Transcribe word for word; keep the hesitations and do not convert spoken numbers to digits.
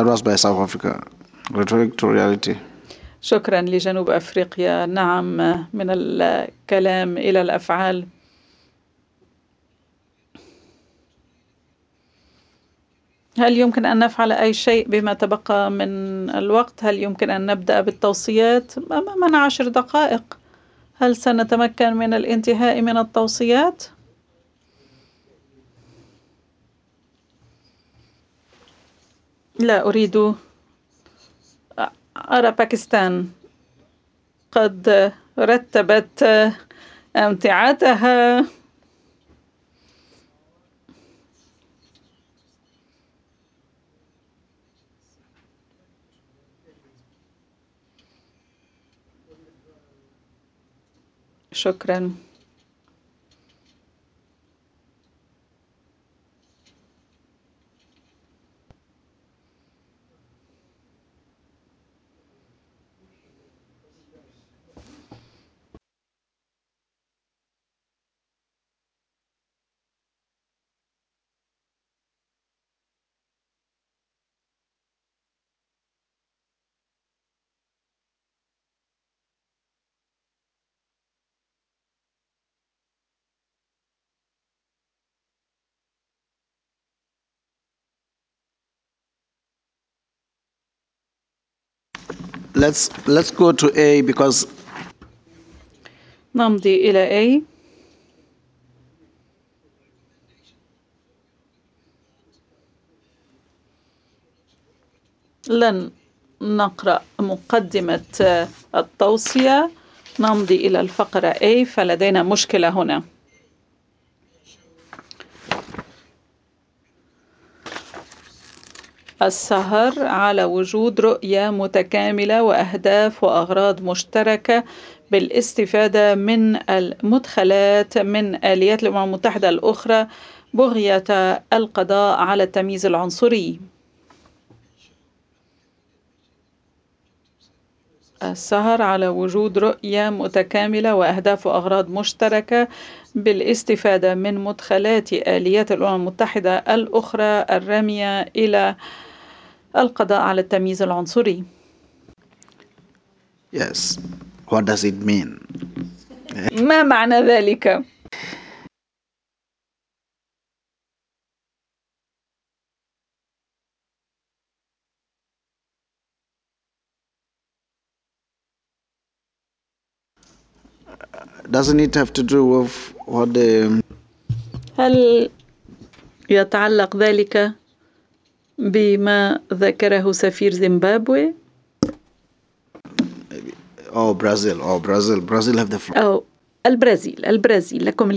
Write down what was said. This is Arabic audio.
That was by South Africa. Rhetoric to reality. شكرا لجنوب أفريقيا. نعم، من الكلام إلى الأفعال. هل يمكن أن نفعل أي شيء بما تبقى من الوقت؟ هل يمكن أن نبدأ بالتوصيات؟ أمامنا عشر دقائق. هل سنتمكن من الانتهاء من التوصيات؟ لا أريد. أرى باكستان قد رتبت أمتعتها. شكرا. Let's let's go to A because نمضي إلى A. لن نقرأ مقدمة التوصية، نمضي إلى الفقرة A، فلدينا مشكلة هنا. السهر على وجود رؤية متكاملة وأهداف وأغراض مشتركة بالاستفادة من المدخلات من آليات الأمم المتحدة الأخرى بغية القضاء على التمييز العنصري. السهر على وجود رؤية متكاملة وأهداف وأغراض مشتركة بالاستفادة من مدخلات آليات الأمم المتحدة الأخرى الرامية إلى القضاء على التمييز العنصري. Yes. What does it mean? ما معنى ذلك؟ Doesn't it have to do with what the هل يتعلق ذلك بما ذكره سفير زيمبابوي؟ أو برازيل أو برازيل برازيل have the أو البرازيل البرازيل لكم